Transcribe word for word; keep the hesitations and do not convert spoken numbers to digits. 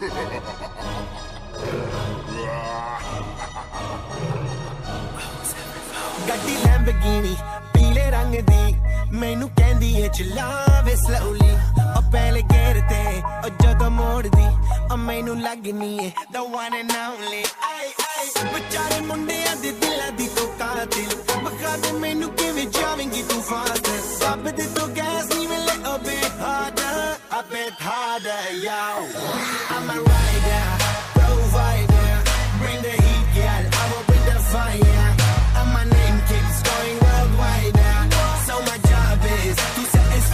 ਗੱਡੀ ਲੈਂਬਰਗਿਨੀ ਪੀਲੇ ਰੰਗ ਦੀ ਮੈਨੂੰ ਕਹਿੰਦੀ ਏ ਚਲਾਵੇ slowly ਉਹ ਪਹਿਲੇ ਗੇਰ ਤੇ ਉਹ ਜਦੋਂ ਮੋੜਦੀ ਉਹ ਮੈਨੂੰ ਲੱਗਨੀ ਏ the one and only ਵਿਚਾਰੇ ਮੁੰਡਿਆਂ ਦੇ ਦਿਲਾਂ ਦੀ ਤੂੰ ਕਾਤਿਲ ਬਖਾ ਦੇ ਮੈਨੂੰ ਕਿਵੇਂ ਜਾਵੇਂਗੀ ਤੂੰ ਫਾਸਟ ਸਭ ਦੇ ਤੋਂ ਗੈਸ ਨਹੀਂ ਮਿਲੇ a bit harder a bit harder yo I'm a rider